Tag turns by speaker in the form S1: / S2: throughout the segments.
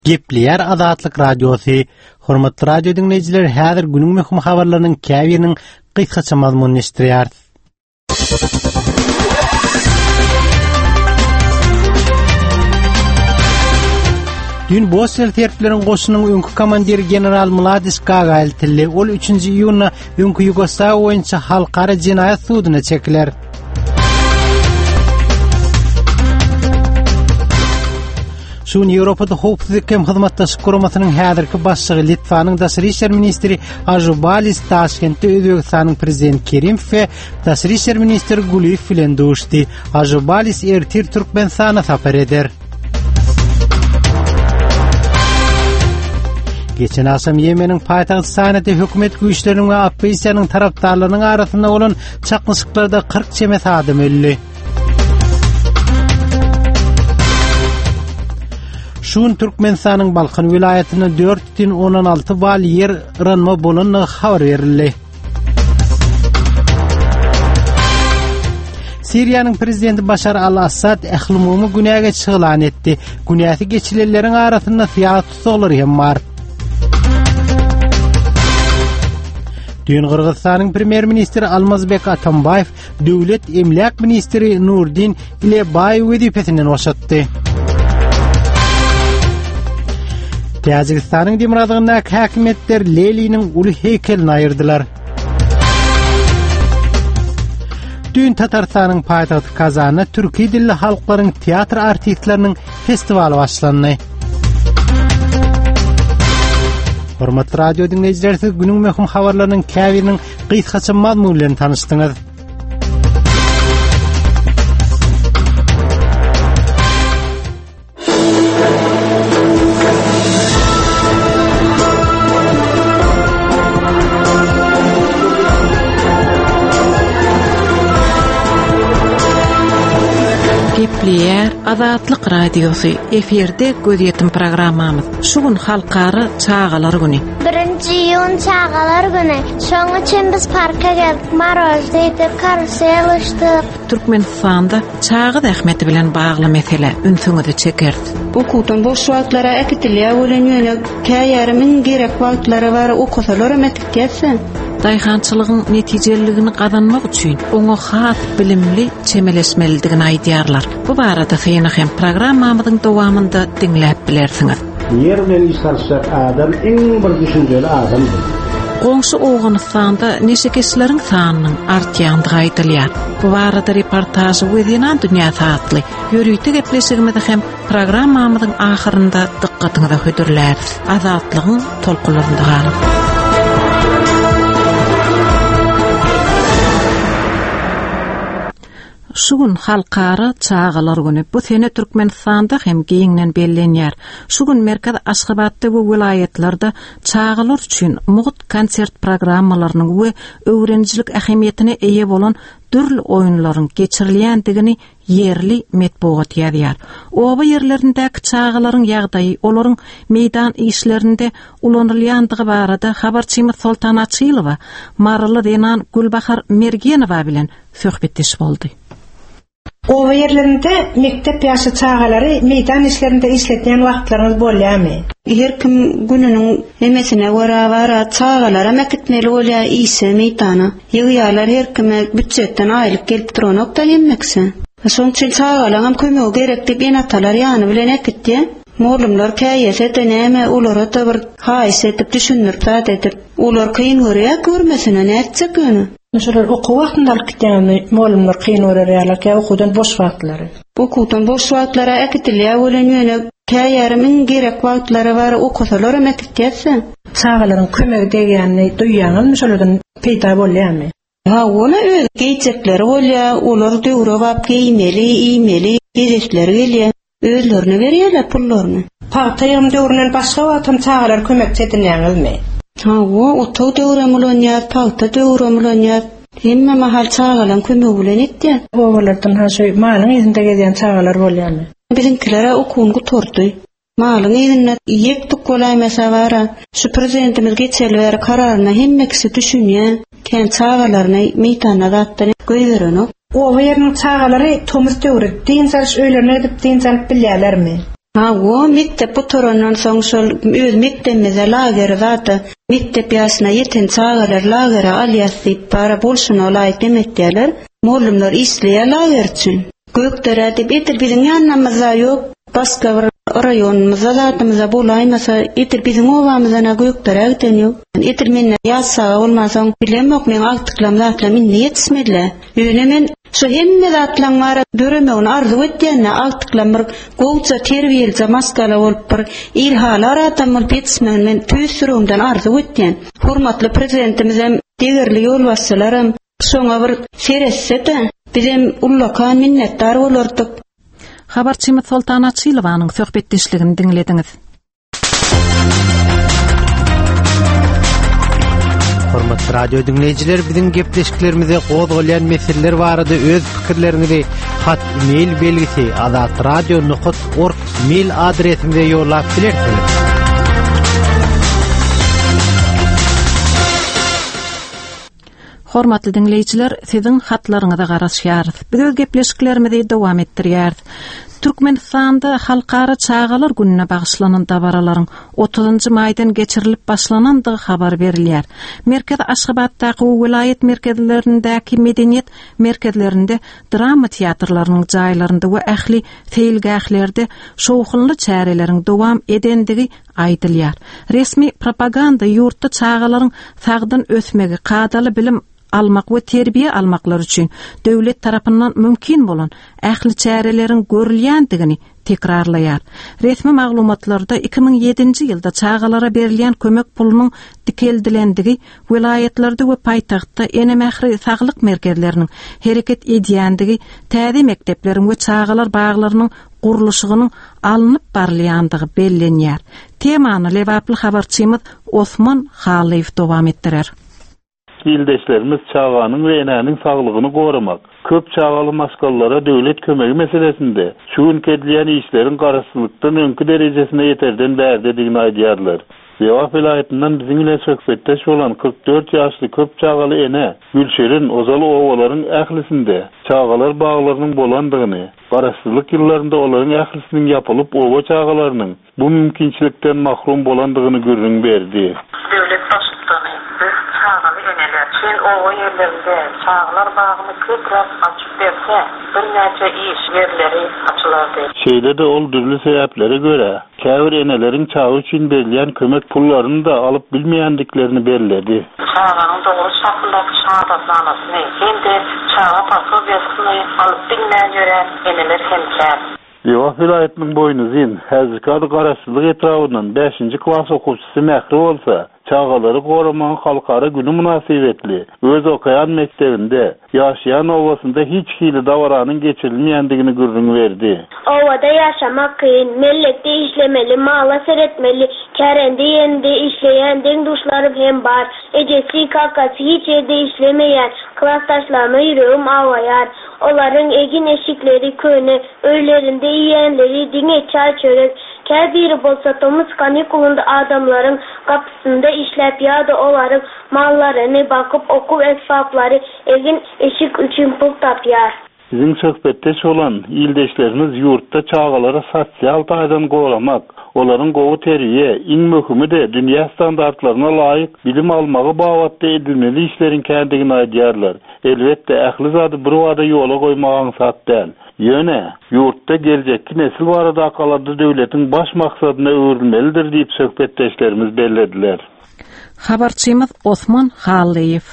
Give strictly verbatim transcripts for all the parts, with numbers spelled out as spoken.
S1: Gepleyer Azatlyk Radiosu. Hormatly radio dinleyijiler, häzir günüň möhüm habarlarynyň käbiriniň gysgaça mazmunyny eşitdirýär. Dün Bosser terplerin goşunyň öňkü komandiri general Mladiç Gagaýl tilli. Ol üçünji iýulna öňkü Ýugoslaw boýunça halkara jinaýat sudyna çekiler. Şun Ýewropada howpsuzlyk hem hyzmatdaşyk guramasynyň häzirki başçygy Litvanyň daşary işler ministri Ažubalis Taşkentde Özbegistanyň prezidenti Kerimov we daşary işler ministri Guliyev bilen duruşdy. Ažubalis ertir Türkmenistana sapar eder. Geçen asam Yemen'in paytağıtı Sana'da hükümet güýçleriniň we opposisiýanyň tarapdarlarynyň arasynda bolan çakmyşyklarda kırk çemet adam öldü. Şun Türkmenistanyň Balkan vilayatyna dört bin on alty bal yer ýaranma bolanyny habar berildi. Siriýanyň prezidenti Başar al-Assad ähli-umumy günäge çygylan etdi. Günäsi geçilenleriň arasynda fiýat tutulary hem bar. Dün Kırgızstanyň premier ministri Almazbek Atambayev döwlet emlak ministri Nurdin Ilebayew wezipesinden boşatdy. Täjikistanyň Demiradygynda häkimetler Leyliňiň uly heykelini aýyrdylar. Dün Tatarstanyň paýtagty Kazanda türki dilli halklaryň teatr artistlarynyň festivaly başlandy. Hormatly radio dinleyijiler, siz günüň möhüm habarlarynyň käbiriniň gysgaça mazmuny bilen tanışdyňyz.
S2: Gepleyer Azatlyk Radiosu eferde gözetim programmamız. Şugun halkary çağalar güni.
S3: birinji iýun çağalar güni. Şoň üçin biz parka geldik, marozda edip, karusel uçdyk.
S2: Türkmenistanda çağı ähmeti bilen bagly mesele ünsüňizi çekerdi.
S4: Okutan boş wagtlara äkitilýär bolan ýöne käýärimiň gerek wagtlary bar, okusalar emetikkäse.
S2: Daýhançylygyň netijeligini gazanmak üçin oňa has bilimli çemeleşmelidigini aýdýarlar. Bu barada syny hem programmamyzyň dowamında dinläp bilersiňiz.
S5: Ýerden istarsak adam iň bir düşünjeli adamdyr.
S2: Goňşy Owganystanda neşe kişileriň sanynyň artýandygy aýdylýar. Bu barada reportajy Wezinan dünýä saatly ýörüýte gepleşigimizde hem programmamyzyň ahyrynda dykkatyňyza hödürler. Azatlygyň tolkularynda galyp. Şugun halkara çağalar güni. Bu sene Türkmenistanda hem geýiňden bellenýär. Şugun Merkez Aşgabatda we vilayetlarda çağalar üçin mugut konsert programmalarynyň we öwrenjilik ähemiýetine eýe bolan türli oýunlaryň geçirilýändigini yerli metbuat ýazýar. Oba ýerlerindäki çağalaryň ýagdaýy, olaryň meýdan işlerinde ulanylýandygy barada habarçymyz Soltan Açylowa Marly Renan Gulbahar Mergenowa bilen söhbetdeş boldy.
S6: Owa ýerlerinde mektep ýaşy çağalary meýdan işlerinde işletýän wagtlaryňyz bolýarmy?
S4: Her kim gününiň emesine wara wara çağalara mekitmeli bolýar ise meýdana. Ýygýarlar her kime büdjetden aýlyk gelip duranokda emmekse. Şoň üçin çağalaryň kömegi gerek diýip enatalar ýany bilen ekitdi. Molumlar käýese dönäme ulara da bir haýys edip düşünürip zat edip ular kyn görýär görmesine näçe göni.
S6: Mesela oku wagtynda gitýärmi molumlar kyn görýärler kä okudan boş wagtlary.
S4: Okudan boş wagtlara äkitilýär bolan ýöne käýärimiň gerek wagtlary bar, okusalar emekitkäse.
S6: Çağalaryň kömegi degýänini duýýaňyz şoladan peýda bolýarmy?
S4: Ha, ona öz geýjekleri bolýar, ular döwre bap geýmeli, iýmeli, geýjekler gelýär. Özlerini berýärler pullaryny.
S6: Paýtagym döwründen başga wagtym çağalar kömek edilýärmi?
S4: Ha, o oto döwrem bolan ýa, paýta döwrem bolan ýa, hemme mahal çağalan kömek bilen etdi.
S6: Owalardan ha şoý malyň ýerinde gezýän çağalar bolýarmy?
S4: Bizinkilere okuwny guturdy. Malyň ýerinde ýepdik golaýmasa bara, şu prezidentimiz geçelber kararyna hemmekisi düşünýär, kän çağalaryny meýdana gatdyr göýberenok.
S6: Owa ýeriniň çağalary tomuz döwri, diňsal öýlerine edip diňsal bilýärlermi?
S4: Ha o mektep oturandan soň şol öz mektebimize lager zata mektep ýaşyna ýeten çağalar lagera alýasy para bolşuna laýyk demekdiler. Molumlar isleýär lager üçin. Gökdere dip etir biziň ýanymyzda ýok. Başga bir rayonumyzda zatymyza bolaýmasa etir biziň owamyzda gökdere giden ýok. Etir menne ýasa bolmasaň bilemok men agtyklam zatla minne ýetişmediler. Ýöne men şu hemme zatlanmara döremeğini arzu etdiğine alttıkla bir goğuca terbiyelce maskala olup bir ilhalar atamıl petişmeğini men tüy sürüğümden arzu etdiğin. Hurmatlı prezidentimize degerli yol vasılarım şoňa bir seresse de bizim ullakan minnettar olurduk.
S2: Habarçymyz Soltan Açylowanyň söhbetdeşligini dinlediňiz.
S1: Hormatly radio dinleyijiler, biziň gepleşiklerimize gozgalayan meseleler barada öz pikirlerinizi hat mail belgisi azat radio nokta org mail adresimize ýollap bilersiniz.
S2: Hormatly dinleyijiler, siziň hatlaryňyza garaşýarys. Biz gepleşiklerimizi dowam etdirýäris. Türkmenistanda halkara çağalar gününe bağışlanan dabaralaryň otuzynjy maýdan geçirilip başlanandygy habar berilýär. Merkez Aşgabatdaky vilayet merkezlerindäki medeniýet merkezlerinde drama teatrlarynyň jaýlarynda we ähli feýilgählerde şowhunly çäreleriň dowam edendigi aýdylýar. Resmi propaganda ýurtda çağalaryň sagdan ösmegi, kadaly bilim almak we terbiye almaklar üçin döwlet tarapyndan mümkin bolan ähli çärelerin görülýändigini tekrarlaýar. Resmi maglumatlarda iki bin ýedinji ýylda çağalara berilýän kömek pulunyň dikeldilendigi vilayetlerde we paýtagtda ene mähri saglyk merkezleriniň hereket edýändigi, täze mektepleriň we çağalar baglarynyň guruluşynyň alınıp barylýandygy bellenýär. Temany lewaply habarçymyz Osman Haliýew dowam etdirer.
S7: Ildeşlerimiz çağanın ve enäniň saglygyny goramak, köp çağaly maskallara döwlet kömegi meselesinde şu ünkedilýän işleriň garaşsızlykdan öňkü derejesine ýeterden bärdidigini aýdýarlar. Ýewap vilayetinden biziň ile söhbetdeş bolan kırk dört ýaşly köp çağaly ene Gülşerin Ozaly owalaryň ählisinde çağalar baglarynyň bolandygyny, garaşsızlyk ýyllarynda olaryň ählisiniň ýapylyp owa çağalarynyň bu mümkinçilikden mahrum bolandygyny görüň berdi.
S8: Döwlet başlygyny çağaly eneler çen owa ýerlerinde çağalar bagyny köprek açyp berse bir näçe iş ýerleri açylardy.
S7: Şeýle de ol dürli sebäplere göre käbir eneleriň çağı üçin berilýän kömek pullaryny da alyp bilmeýändiklerini bellädi.
S8: Çağanyň dogry şahylaky şahadatnamasyny hem-de çağa pasobiýasyny alyp bilmeýän ýören eneler hemkär.
S7: Ýewap vilayetiniň boyny zin, häzirki garaşsyzlyk etrafyndan beşinji klass okuwçysy mähri bolsa, çağalary goramaň halkara güni münasibetli öz okayan mektebinde ýaşaýan owasynda hiç hili dawaranyň geçirilmeýändigini görüň berdi.
S3: Owada ýaşamak kyn, mellekde işlemeli, mala seretmeli, kärende ýende işleýän deňduşlarym hem bar. Ejesi kakasy hiç ýerde işlemeýän klassdaşlaryma ýüregim awaýar. Olaryň egin eşikleri köne, öýlerinde ýeňleri diňe çay çörek, kär biri bolsa tomuz kanikulunda adamlaryň kapysynda işläp ýa-da olaryň mallaryny bakyp okuw esbaplary egin eşik üçin pul tapýar.
S7: Biziň söhbetdeş bolan ildeşlerimiz ýurtda çağalara sosial taýdan goramak, olaryň gowy terbiýe, iň möhimi de dünýä standartlaryna laýyk bilim almagy babatda edilmeli işleriň kändigini aýdýarlar. Elbetde ähli zady bir wada ýola goýmagyň sat däl. Ýöne ýurtda geljekki nesil barada akalady döwletiň baş maksadyna öwrülmelidir diýip söhbetdeşlerimiz bellediler.
S2: Habarçymyz Osman Haliýew.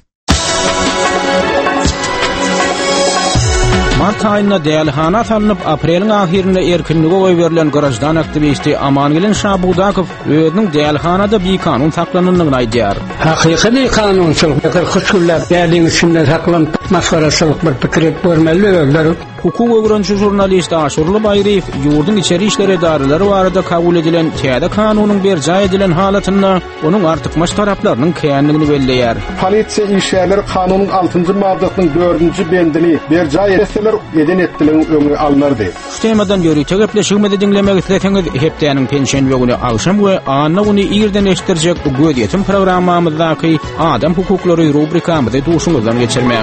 S9: Mart ayına dälhana salınıp apreliň ahirinde erkinlige goý berilen garajdan aktivisti Amangilin Şabudakow özüniň dälhanada bir kanun saklananlygyny aýdýar.
S5: Hakyky kanunçylyk hukuklar däliň içinde saklanyp masgaraçylyk bir pikir etmeli öňler.
S9: Hukuk öwrençi jurnalist Aşurly Baýryw ýurdun içeri işleri idarelери barada kabul edilen täze kanunyň berja edilen halatyny, onuň artykmaş taraplarynyň kändigini belleýär.
S10: Polisiýa işleri kanunyň altynjy maddasynyň dördünji bendini berja etseler eden etdilen öňe alınardy.
S9: Şu temadan ýöri tegepleşigimi dinlemek isleseňiz hepdeniň pensiýa güni akşam we anna güni ýerden eşdirjek gödýetim programmamyzdaky adam hukuklary rubrikamyzda duşuňyzdan geçirmeň.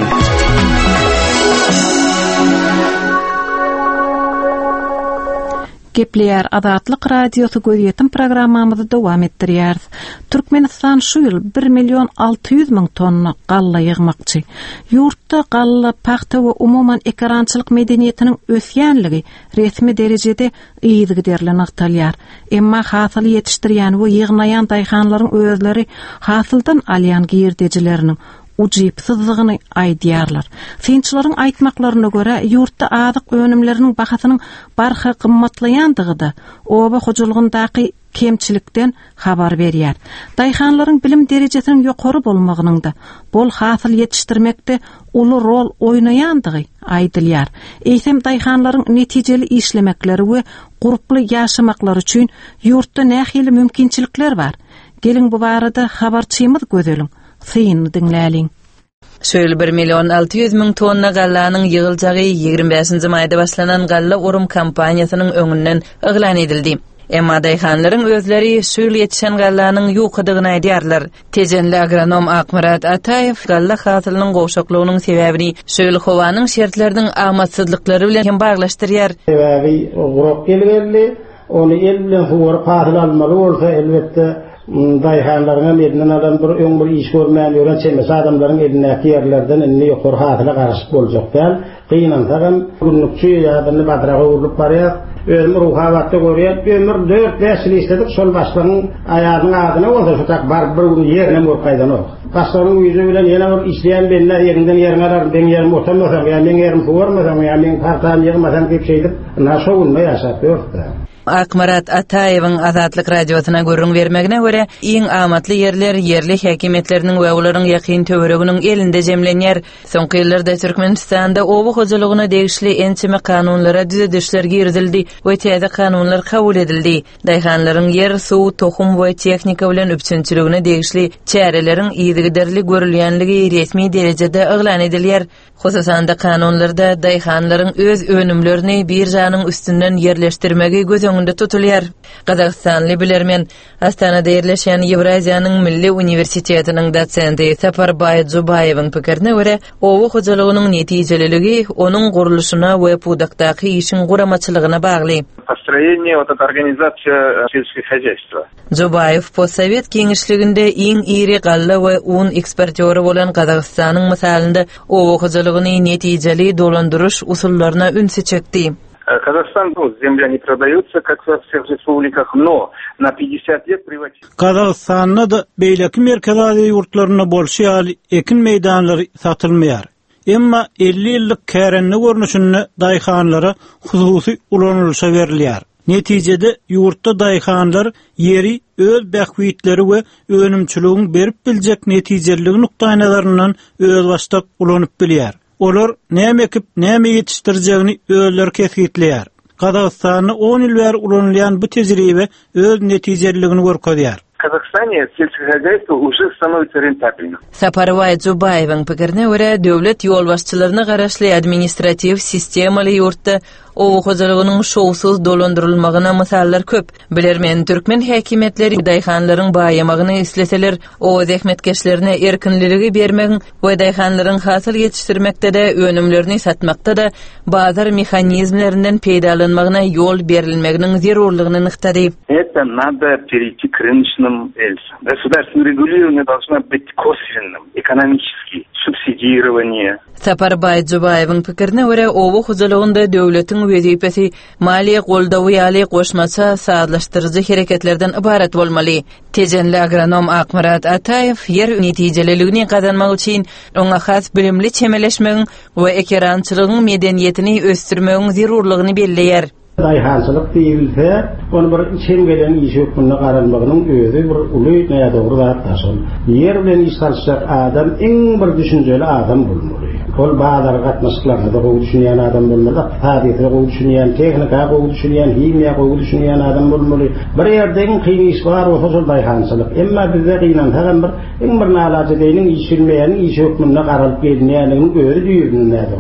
S2: Gepleyer Adatlyk radiosu gözetim programmamyzy dowam etdirýär. Türkmenistan şu ýyl bir milyon alty ýüz miň tonna galla ýygmakçy. Ýurtda galla, paxta we umuman ekrançylyk medeniýetiniň ösýänligi resmi derejede ýygy derlen aqtalýar. Emma hasyl ýetişdirýän we ýygnaýan daýhanlaryň özleri hasyldan alýan girdejileriniň ucipsizligini aýdýarlar. Finçlaryň aýtmaklaryna görä, ýurtda adyk önümleriniň bahasynyň barha gymmatlaýandygyda oba hojulygyndaky kemçilikden habar berýär. Daýhanlaryň bilim derejesiniň ýokary bolmagynyň da bol hasyl ýetişdirmekde uly rol oýnaýandygy aýdylýar. Eýsem daýhanlaryň netijeli işlemekleri we guruply ýaşamaklary üçin ýurtda nähili mümkinçilikler bar. Gelin bu barada habarçymyz gözelin. Seyni dinläliň.
S11: Şöyle bir milyon alty ýüz miň tonna gallanyň ýygyljagy ýigirme beşinji maýda başlanan galla urum kampaniýasynyň öňünden eglan edildi. Emma daýhanlaryň özleri şöyle ýetişen gallanyň ýokadygyny aýdýarlar. Tejenli agronom Akmarat Ataýew galla hasylynyň gowşaklygynyň sebäbini şöyle howanyň şertleriniň amatsızlyklary bilen baglaşdyrýar.
S12: Sebäbi gurup gelýärli, onu el bilen howar hasyl almaly bolsa elbetde daýhanlaryňa medinden adam bir öň bir iş görmän ýören çemesi adamlaryň elinäki ýerlerden indi ýokary hasyla garaşyp boljak däl. Gynansagan günlükçi ýadyny badraga urup barýar. Ömür ruhatda görýär. Ömür dört beş ýyl işledik, şol başlaryň aýagynyň adyna bolsa şu tak bar bir gün ýerine murkaýdan ok. Başlaryň ýüze bilen ýene bir işleýän beller ýerinden ýerine arar, ben ýerim otanmasam, ýa-ni men ýerim suwarmasam, ýa-ni men partan ýygmasam diýip şeýdip, naşa ulma ýaşap ýörtdi.
S11: Akmarat Ataýewiň Azatlyk radiosyna görüň bermegine görä, iň amatly ýerler ýerli häkimetleriniň we olaryň ýakyn töwereginiň elinde jemlenýär. Soňky ýyllarda Türkmenistanda oba hojalygyna degişli ençime kanunlara düzedişler girdildi we täze kanunlar kabul edildi. Daýhanlaryň ýer, suw, tohum we tehnika bilen üpçünçiligine degişli çäreleriň ýygyderli görülýänligi resmi derejede eglan edilýär. Hususan da kanunlarda daýhanlaryň öz önümlerini bir janyň üstünden ýerleşdirmegi gözüňde tutulýar. Gazakstanly bilermen Astanada ýerleşen Ýewraziýanyň Milli Uniwersitetiniň dosenti Saparbaý Zubayewiň pikirine görä, owa hojalygynyň netijeliligi onuň guruluşyna we pudakdaky işin guramaçylygyna bagly.
S13: Построение вот эта организация сельского хозяйства.
S11: Zubayew postsovet keňişliginde iň iri galla we un eksportýory bolan Gazakstanyň misalynda owa hojalygyny netijeli dolandyryş usullaryna ünsi çekdi.
S13: Казахстан, ну, земля не продается, как во всех республиках, но на пятьдесят лет приватизация.
S14: Kazakstanda da beýleki merkezli ýurtlaryna bolşy ýaly ekin meýdanlary satylmaýar. Emma elli ýyllyk kärenli görnüşini daýhanlara hususy ulanylşa berilýär. Netijede ýurtda daýhanlar ýeri öz bähwitleri we önümçiligiň berip biljek netijeligi nukdaýnalaryndan öz başda ulanyp bilýär. Olar näme ekip, näme ýetişdirjegini özleri kesgitleýär. Kazakstanyň on ýyl bäri ulanylýan bu tejribe öz netijeligini görkezýär.
S13: В Казахстане сельское хозяйство уже становится рентабельным.
S11: Saparbaý Zubayewiň pikirine görä, döwlet ýolbaşçylaryna garaşly administrativ sistemaly ýurtda owa hojalygynyň şowsuz dolandyrylmagyna misallar köp. Bilermen türkmen häkimetleri daýhanlaryň baýamagyny isleseler, o zähmetkeşlerine erkinligi bermegi we daýhanlaryň hasyl ýetişdirmekde de önümlerini satmakda da bazar mexanizmlerinden peýdalanmagyna ýol berilmeginiň zerurlygyny nyktady.
S13: Это надо перейти к рыночным эльсам. Государственное регулирование должно быть косвенным, экономически, субсидирование.
S11: Saparbaý Zubayewiň pikirine görä, owa hojalygynda döwletiň wezipesi maliýe goldawy ýaly goşmaça saatlaşdyrjy hereketlerden ibaret bolmaly. Tejenli agronom Akmarat Ataýew ýer netijeliligini gazanmak üçin oňa has bilimli çemeleşmegiň we ekrançylygyň medeniýetini ösdürmegiň zerurlygyny belleýär.
S12: Daýhançylyk diýilse, onu bir çemgeden iş hökmüne garanmagynyň özü bir uly näme dogry zatdaşyn. Ýer bilen iş salşak adam iň bir düşünjeli adam bolmaly. Ol bazar gatnaşyklaryna da gowy düşünýän adam bolmaly, tabiaty gowy düşünýän, tehnika gowy düşünýän, himya gowy düşünýän adam bolmaly. Bir ýerden kyn iş bar, o hozur daýhançylyk. Emma bizde gynan hemen bir iň bir nalaja deýilen iş bilmeýän iş hökmüne garalyp gelýänligini özü diýilýär.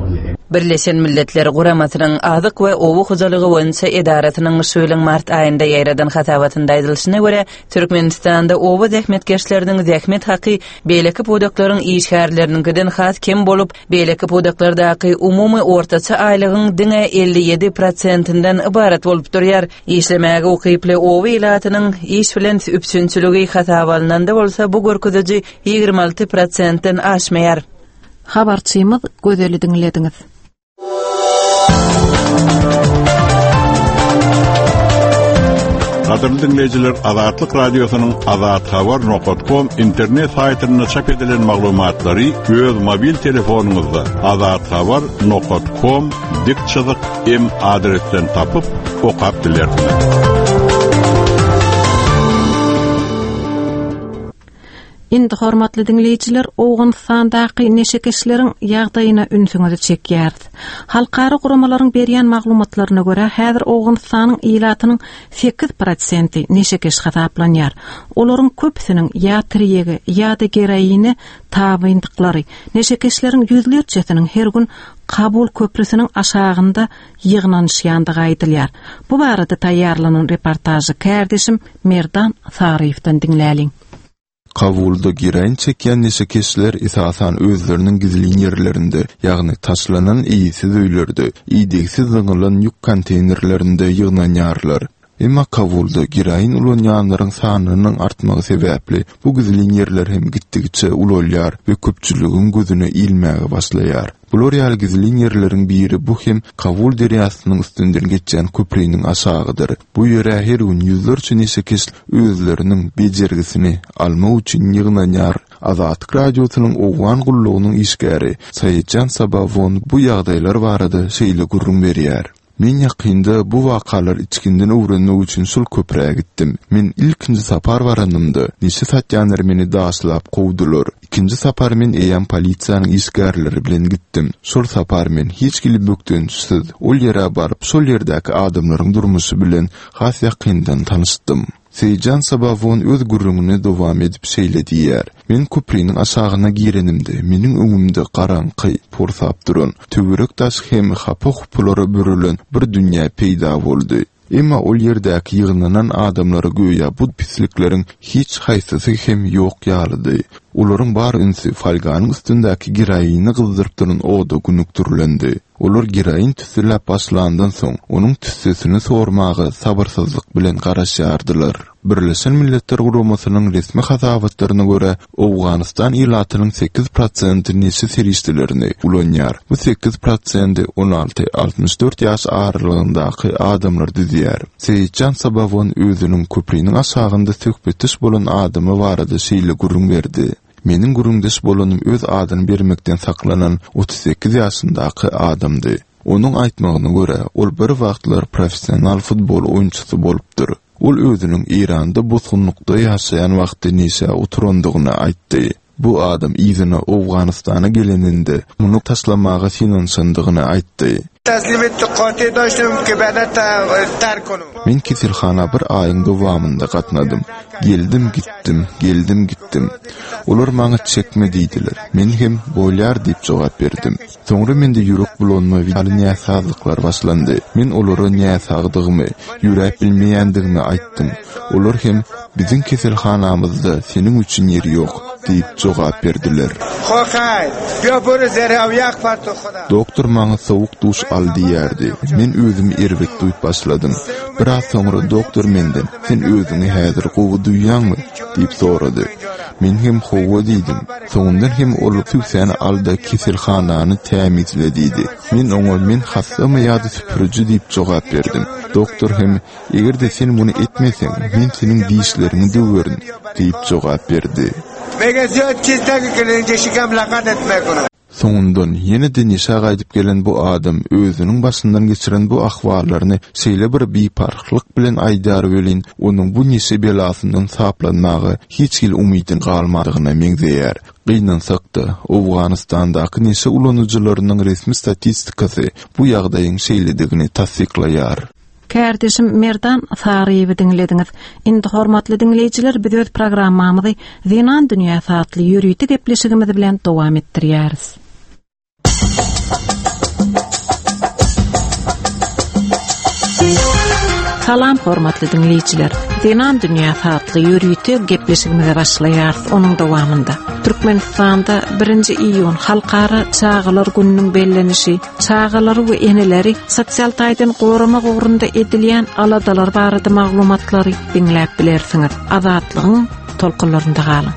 S11: Birleşen Milletler Guramatynyň Azyk we Owu hojalygy boýunça edaratynyň şöýlen mart aýynda ýaradan hatabatynda aýdylyşyna görä, Türkmenistanda owu zähmetkeşleriniň zähmet haky beýleki podaklaryň işgärlerinkinden has kim bolup, beýleki podaklardaky umumy ortaça aýlygyň diňe elli ýedi prosentindan ibarat bolup durýar. İşlemäge okyply owu ilatynyň iş bilen üpsünçüligi hatabalnanda bolsa bu görkeziji ýygrima alty prosentden aşmaýar.
S2: Habarçymyz gözeli diňlediňiz.
S15: Qadarly dinleyijiler, Azatlyk radiosynyň azat habar nokta com internet saýtynda çap edilen maglumatlary öz mobil telefonuňyzda azat habar nokta com dik çyzyk m adresinden tapyp okap bilersiniz.
S2: Indi hormatly dinleyijiler, Owgunstandaky neşekeşleriň ýagdaýyna ünsüňizi çekýärdi. Halkary guramalaryň berýän maglumatlaryna görä, häzir Owgunstanyň ilatynyň sekiz prosenti neşekeş hasaplanýar. Olaryň köpsiniň ýa tirýegi, ýa-da geroini tabyyndyklary, neşekeşleriň ýüzlerçesiniň her gün Kabul köprüsiniň aşagynda ýygnanyşýandygy aýdylýar. Bu barada taýýarlanan reportajy kärdeşim Merdan Sarifden dinläliň.
S16: Kabulda giren çekýän neşekeşler esasan özleriniň gizli ýerlerinde, ýagny taşlanan iýsiz öýlerde, iýdeksiz zyňylan ýük konteynerlerinde ýygnanýarlar. Emma Kabulda giraýyn ulanýanlaryň sanynyň artmagy sebäpli bu gizli ýerler hem gitdigiçe ulolýar we köpçüligiň gözüne ilmäge başlaýar. Bular ýaly gizli ýerleriň biri bu hem Kabul deriýasynyň üstünden geçen köprüýiniň aşagydyr. Bu ýere her gün ýüzlerçe neşekeş özleriniň bejergisini almak üçin ýygnanýar. Azatlyk radiosynyň owgan gullugynyň işgäri Saýetjan Sabawon bu ýagdaýlar barada şeýle gurrun berýär. Men ýakynda bu wakalar içkinden öwrenmek üçin şol köprüge gitdim. Men ilkinji sapar barandymda. Neçe satýanlar meni daşlap gowdular. İkinji sapar men eýen polisiýanyň işgärleri bilen gitdim. Şol sapar men hiç gili bökdünsiz ol ýere baryp şol ýerdäki adamlaryň durmuşy bilen has ýakyndan tanışdym. Saýetjan Sabawon öz gurrumuny dowam edip şeýle Men köprüýiniň aşagyna girenimde, meniň öňümde garaňky pursap duran, töwerek taş hem hapok pulary bürülen bir dünýä peýda boldy. Emma ol ýerdäki ýygnanan adamlary göýe bu pislikleriň hiç haýsysy hem ýok ýalydy. Olaryň bar ünsü falganyň üstündäki giraýyny gyzdyryp duran oda günükdürlendi. Olar giraýyn tüsülläp başlandan soň onuň tüssesini sormagy sabyrsyzlyk bilen garaşýardylar. Birleşen Milletler Guramasynyň resmi hasabatlaryna görä, Owganistan ilatynyň sekiz prosenti neşe serişdilerini ulanýar. Bu sekiz prosenti on alty altmış dört ýaş aralygyndaky adamlar dizýär. Saýetjan Sabawon özüniň köprüýiniň aşagynda söhbetiş bolan adamy barada şeýle gurrun berdi. Meniň gurrundaş bolanym öz adyny bermekden saklanan otuz sekiz ýaşyndaky adamdy. Onuň aýtmagyna görä, ol bir wagtlar professional futbol oýunçysy bolupdyr. Ol özüniň Iranda bozgunlukda ýaşaýan wagty näçe oturandygyny aýtdy. Bu adam ýygyna Owganistana geleninde muny taşlamagy finansandygyny aýtdy. Men kisilhana bir aýyň dowamynda gatnadym. Geldim gittim, geldim gittim. Olar maňa çekme diýdiler. Men hem bolýar diýip jogap berdim. Soňra mende ýürek bulanma we ýaly başlandy. Men olary näsagdygymy, ýürek bilmeýändigimi aýtdym. Olar hem biziň kisilhanamyzda seniň üçin ýer ýok diýip jogap berdiler. Doktor maňa sowuk duş al diýerdi. Men özümi erbek duýup başladym. Biraz soňra doktor menden sen özüňi häzir gowy duýýanmy diýip sorady. Men hem gowy diýdim. Soňundan hem ol tükseni alda kiselhanany tämizle diýdi. Men oňa men hastamy ýa-da süpürüji diýip jogap berdim. Doktor hem egerde sen muny etmeseň men seniň diýişlerini döwerin diýip jogap berdi. Soňundan ýene-de neşe gaýdyp gelen bu adam özüniň başyndan geçiren bu ahwallaryny şeýle bir biparhlyk bilen aýdar welin, onuň bu neşe belasyndan saplanmagy hiç gil umydyn galmadygyna meňzeýär. Gynansak-da Owganistandaky neşe ulanujylarynyň resmi statistikasy bu ýagdaýyň şeýledigini tasdiklaýar.
S2: Kärdeşim Merdan Sariýewi dinlediňiz. Indi hormatly dinleýijiler, biz öz programmamyzy Zinan dünýä satly ýürüýti gepleşigimiz bilen dowam etdirýäris. Salam hormatly dinleyijiler. Dinan dünýä tatly ýürüýte gepleşigimize başlaýar. Onuň dowamında Türkmenistanda birinji iýun halkara çağalar gününiň bellenişi, çağalar we eneleri sosial taýdan gorama gogrunda edilýän aladalar barada maglumatlary diňläp bilersiňiz. Azatlygyň tolkunlarynda galyň.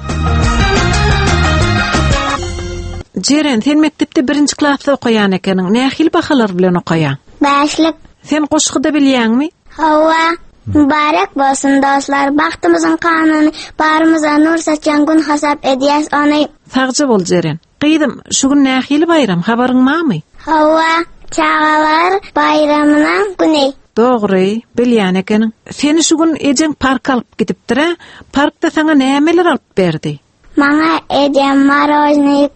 S2: Jeren, sen mektepde birinji klassda okuyan ekeň. Nähil bahalar bilen okuyan?
S17: Başlyk.
S2: Sen goşgyda bilýärmi?
S17: Hawa. Mübarek bolsun dostlar. Baxtymyzyň kanyny barymyza nur saçan gün hasap edýäs ony.
S2: Sagja bol Jeren. Gydym, şu gün nähil bayram, habaryň barmy?
S17: Hawa, çağalar bayramynyň güni.
S2: Dogry, bilýän ekeň. Seni şu gün ejen parka alyp gidipdir. Parkda saňa nämeler alyp berdi?
S17: Maňa ejen marojny,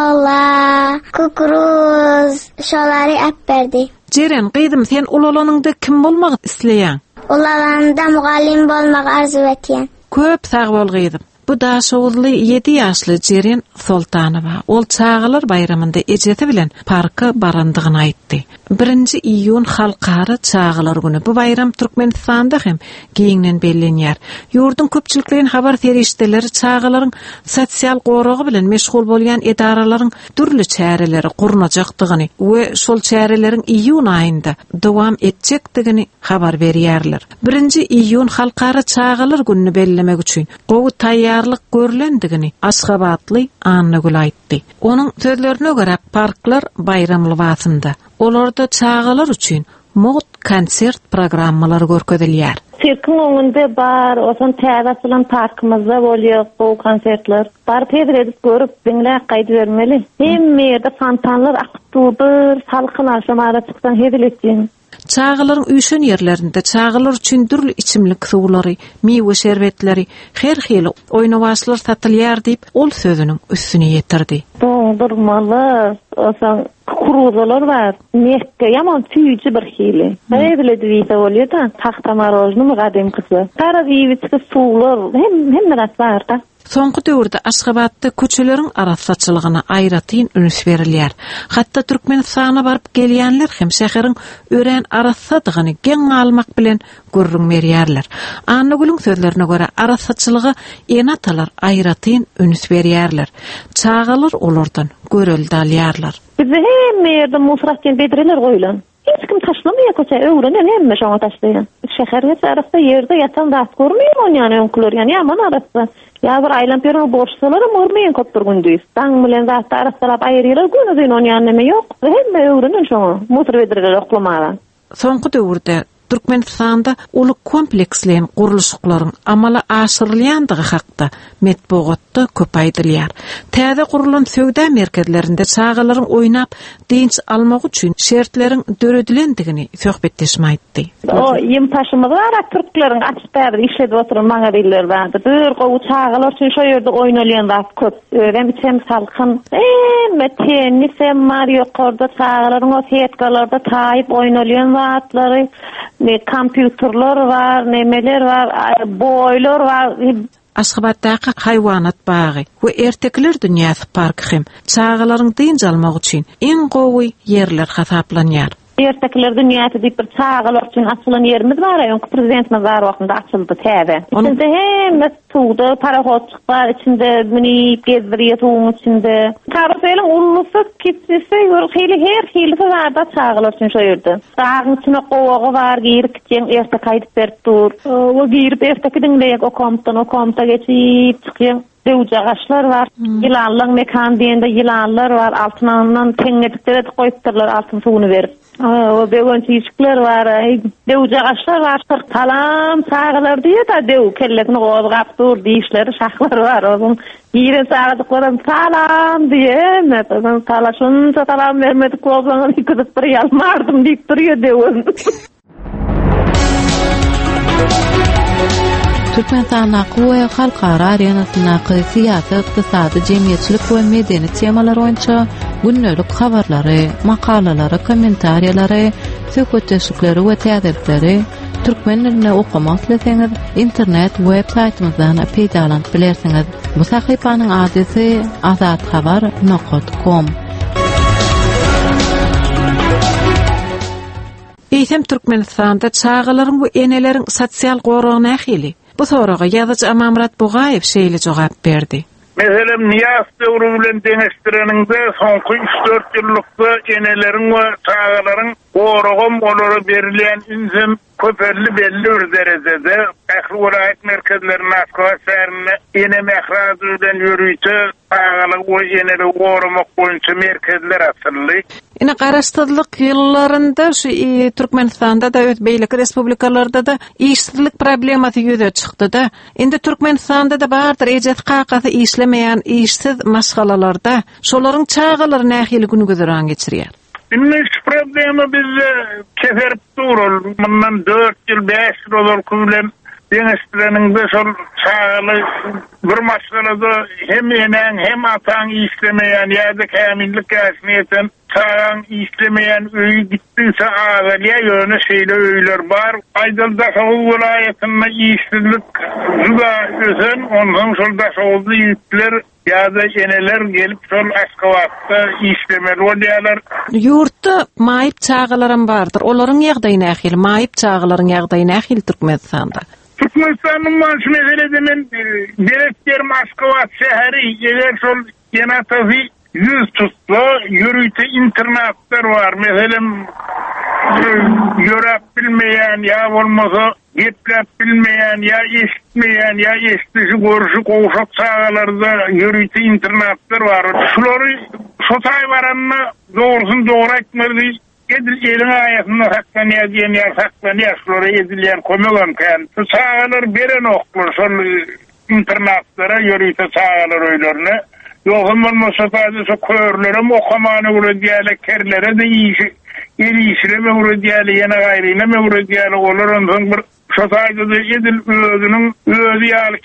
S17: kola, kukuruz, şolary alyp berdi.
S2: Jeren, gydym, sen ulalanyňda kim bolmak isleýän?
S17: Ulalanda mugallim bolmak arzu etýän.
S2: Köp sag bol gydym. Bu da şowuzly yedi ýaşly Jeren Sultanowa. Ol çağalar bayramynda ejeti bilen parka barandygyny aýtdy. birinji iýun halkara çağalar güni. Bu bayram Türkmenistanda hem giňden bellenýär. Ýurdun köpçülikden habar ferişdeleri çağalaryň sosial goragy bilen meşgul bolýan edaralaryň türlü çäreleri gurnajakdygyny we şol çäreleriň iýun aýynda dowam etjekdigini habar berýärler. birinji iýun halkara çağalar gününi bellemek üçin gowy taýýarlyk görlendigini Aşgabatly Annagül aýtdy. Onuň sözlerine görä parklar bayram lybasynda. Olarda çağalar üçin moğut konsert programmalar görkezilýär.
S18: Sirkin oňunda bar, osan täzesilen parkymyzda bolýar bu konsertler. Bar pedir edip görüp biňle gaýdy bermeli. Hemme ýerde fontanlar aktyw, salkyn aşamada çyksan hediletjin.
S2: Çağaların üýşen ýerlerinde çağalar üçin türlü içimlik suwlary, mewe şerbetleri, her hili oýnawaçlar satylýar diýip ol sözüniň üstüne ýetirdi.
S18: Dondurmalar, osan kuruzalar bar. Mekke ýaman tüýji bir hili. Nädile diýip bolýar da, tahta marojny gadym kysy. Tara diýip suwlar, hem hem näme bar da.
S2: Soňky döwürde Aşgabatda köçeleriň arassaçylygyna aýratyn ünüs berilýär. Hatda Türkmenistana baryp gelýänler hem şäheriň ören arassadygyny geň almak bilen görrüň berýärler. Annagülüň sözlerine görä arassaçylygy enatalar aýratyn ünüs berýärler. Çağalar olardan göreldi alýarlar.
S18: Biz hem ýerde musratken bedreler goýulan. Hiç kim taşlamaýar köçe öwrenen hemme şoňa taşlaýan. Şäherge arasda ýerde ýatan zat görmeýär onu ýany öňküler ýany ýaman arasda. Ya bir aylan peron borçsalara mormeyen kopturgundyýys. Taň bilen zat arastalap aýrylar göňüň onu ýany näme ýok. Hemme öwrenen şoňa musr bedreler oklamagan.
S2: Soňky döwürde Türkmenistanda uly komplekslen guruluşlaryň amala aşyrylýandygy hakda metbuatda köp aýdylýar. Täze gurulan söwda merkezlerinde çağalaryň oýnap dinç almak üçin şertleriň döredilendigini söhbetleşme aýtdy.
S18: O ýym taşymyz bar, türkleriň açykda işledip oturan maňa diýler bardy. Bir gowy çağalar üçin şo ýerde oýnalýan zat köp. Ören biçem salkyn, emme tenis, Mario Korda çağalaryň o setgalarda taýyp oýnalýan zatlary, ne kompýuterler var, nemeler var, boýlar var.
S2: Aşgabatdaky haýwanat bagy we ertekler dünýäsi parky hem çağalaryň dynç almak üçin en gowy ýerler hasaplanýar.
S18: Ertekler dünýäsi diýip bir çağalar üçin açylan ýerimiz bar, ýa-da prezidentimiz bar wagtynda açyldy täze. Içinde hemme suwda parahatçyk bar, içinde mini gezdirýär suwuň içinde. Karuselyň ullusy, kiçisi, hili her hili barda çağalar üçin şo ýerde. Dağın içine gowagy bar, girikçen ertek aýdyp berip dur. O girip erteki diňleýek okamdan okamda geçip çykýan. Dewje gaşlar var. Ýylanlyň mekan diýende ýylanlar var. Altyndan teňedikleri goýupdyrlar altyn suwuny berip. O begon çyşyklar var. Dewje gaşlar var. Talam çağalar diýe da dew kellegini gowy gapdyr diýişleri şahlar var. Onuň ýere çağadyklaryň talam diýe, metan talaşyn talam bermedik bolsaňyz ikide bir ýalmardym diýip durýar dewin.
S19: Türkmenistana we halkara arenasyna siyasat, ykdysady, jemgyýetçilik we medeni temalar boýunça günnelik habarlary, makalalary, kommentariýalary, söhbetleşikleri we täzelikleri türkmen diline okumak ileseňiz internet web saytymyzdan peýdalanyp bilersiňiz. Bu sahypanyň adresy azathabar nokta com.
S2: Eýsem Türkmenistanda çağalaryň we eneleriň sosial goragyna ähili. Bu soraga ýazyjy Amamrat Bugaýew şeýle jogap berdi.
S20: Mesela Niyaz döwrü bilen deňeşdireninde soňky üç dört ýyllykda eneleriň we çağalaryň goragym olara berilen inzem köperli belli bir derejede ähli welaýat merkezlerine Moskwa şäherine ene mehraz bilen ýürüýte çağaly we eneli goramak boýunça merkezler açyldy.
S2: Ine garaşdyrlyk ýyllarynda şu e, Türkmenistanda da öt beýlik respublikalarda da işsizlik problematy ýüze çykdy da. Indi Türkmenistanda da bardyr ejet kakasy işlemeýän işsiz maşgalalarda şolaryň çağalary nähili günü gözeran geçirýär.
S20: Inniş problemi bizde keferip durul. Bundan dört yıl, beş yıl olur kubilen deňeşdireninde şol çağaly bir maşgalada hem enen hem atan işlemeýän ýa-da kämillik käsniyeten çağan işlemeýän öýü gitdiňse agalya ýöne şeýle öýler bar. Aýdylda Soğul welaýatyna işsizlik juda ösen, ondan şol da Soğully ýitler ýa-da eneler gelip şol Aşgabatda işlemeli bolýarlar.
S2: Ýurtda maýyp çağalaram bardyr. Olaryň ýagdaýyna ähili, maýyp çağalaryň ýagdaýyna ähili Türkmenistanda.
S20: Türkmenistan'ın manşı meselede men direktlerim Aşgabat şehri eğer şol genatazı yüz tutsa yürüyte internatlar var. Mesela yörap bilmeyen ya olmasa yetlap bilmeyen ya eşitmeyen ya eşitişi görüşü koğuşak çağalarda yürüyte internatlar var. Şuları şotay varanına doğrusun doğru etmeli. Edil elin ayasını saklanıya diyen yer saklanıya şulara edilyen komulanken şu çağalar beren oklar şol internatlara yürüyte çağalar öylerine yokum olmasa tadı şu körlerim okamanı vuru diyale kerlere de iyişi el iyişire mi vuru diyale yine gayrine mi vuru diyale olur ondan bir şu tadı da edil özünün özü yal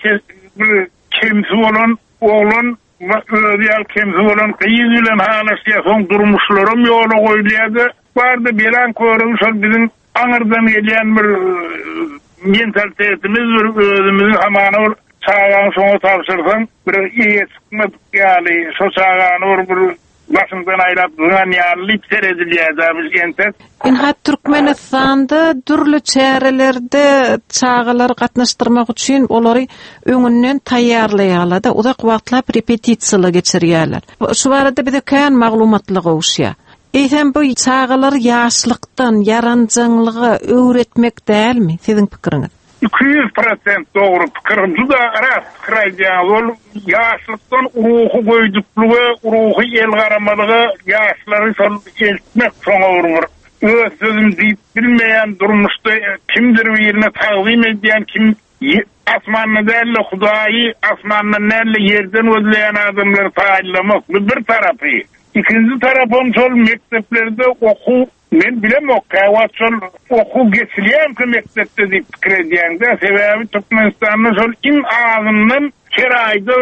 S20: kemsi olan oğlan özü yal kemsi olan kıyızıyla halasıya son durmuşlarım yolu koylayadı. Vardı bilen koyarım şol bizim anırdan gelen bir mentalitetimiz bir özümüzün hamanı çağağın sonu tavsırsan bir iyi çıkmadık yani şu çağağın bir başından ayrılıp duran yani lipser ediliyeceğimiz entet.
S2: İnhat Türkmenistanda türlü çärelerde çağalar gatnaşdyrmak üçin olary öňünden taýýarlaýarlar da uzak wagtlap repetisiýalar geçirýärler. Şu barada bir de kän maglumatlygy uşýar. Eýsem bu çağalar ýaşlykdan yaranjaňlygy öwretmek dälmi siziň pikiriňiz?
S20: iki yüz prosent doğru pikirim. Juda rast pikirýär. Ol ýaşlykdan ruhy goýduklygy, ruhy el garamalygy ýaşlary şol eltmek soňa öz sözüm diýip bilmeýän durmuşda kimdir birine tagzim edýän kim asmanyny dälle Hudaýy asmanyny näle ýerden özleýän adamlar taýlamak bir tarapy. İkinci tarafım şol mekteplerde oku, men bilem o kavat şol oku geçilýän ki mektepde diýip pikir edýäňde sebebi Türkmenistan'da şol in ağzından her ayda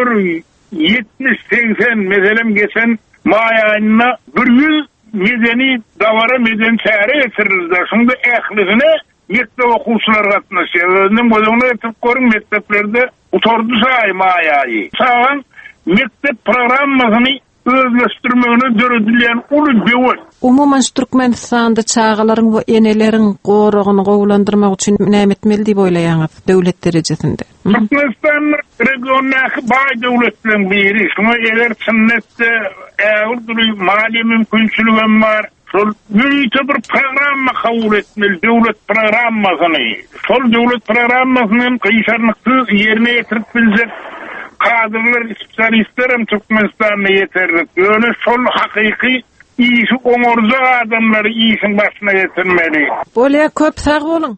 S20: yetmiş seksen meselem geçen may ayına bir yüz medeni davara meden çäre getirildi. Şunda ählisine mektep okuwçylar gatnaşýar. Özüniň gözüňe etip görün mekteplerde oturdy say may ayı. Sağan mektep programmasyny özleştirmegine döredilýän uly beýle.
S2: Umuman Türkmenistanda çağalaryň we eneleriň goragyny gowlandyrmak üçin näme etmeli diýip oýlaýaňyz döwlet derejesinde?
S20: Türkmenistan regionaly baý döwletleriň biri. Şoňa eger sünnetde äwürdi mali mümkinçiligi bar. Şol ýürüýte bir programma kabul etmeli, döwlet programmasyny. Şol döwlet programmasynyň kysarlyky ýerine ýetirip biljek kadrlar, spesialistlerim Türkmenistan'da yeterli. Öyle şol hakiki iyisi oňorja adamları iyisin başına getirmeli.
S2: Bolýa köp sag bolun.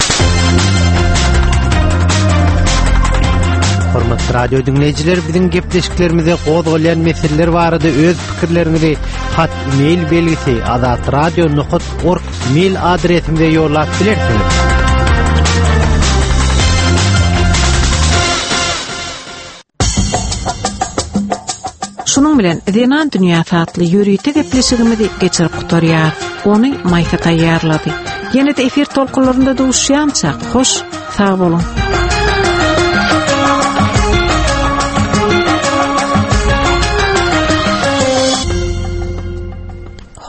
S1: Hormatly radio dinleyijiler, biziň gepleşiklerimizde gozgolýan meseleler barada öz pikirleriňizi hat mail belgisi azat radio nokta org mail adresimizde ýollap bilersiňiz.
S2: Şunun bilen Zenan Dünýä satly ýürüýte gepleşigimizi geçirip gutarýar. Ony maýsa taýýarlady. Ýene-de efir tolkunlarynda duşýança, hoş, sag bolun.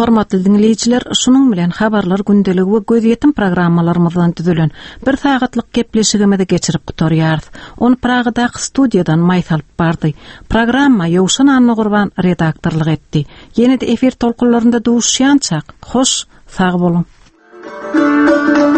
S2: hormatly dinleyijiler, şunun bilen habarlar gündeligi we göz programmalarymyzdan düzülen bir sagatlyk gepleşigimizde geçirip gutorýarys. Onu Pragadaky studiýadan maýsalyp bardy. Programma Ýowşan Anna Gurban redaktorlyk etdi. Ýene-de efir tolkunlarynda duşýançak. Hoş, sag bolun.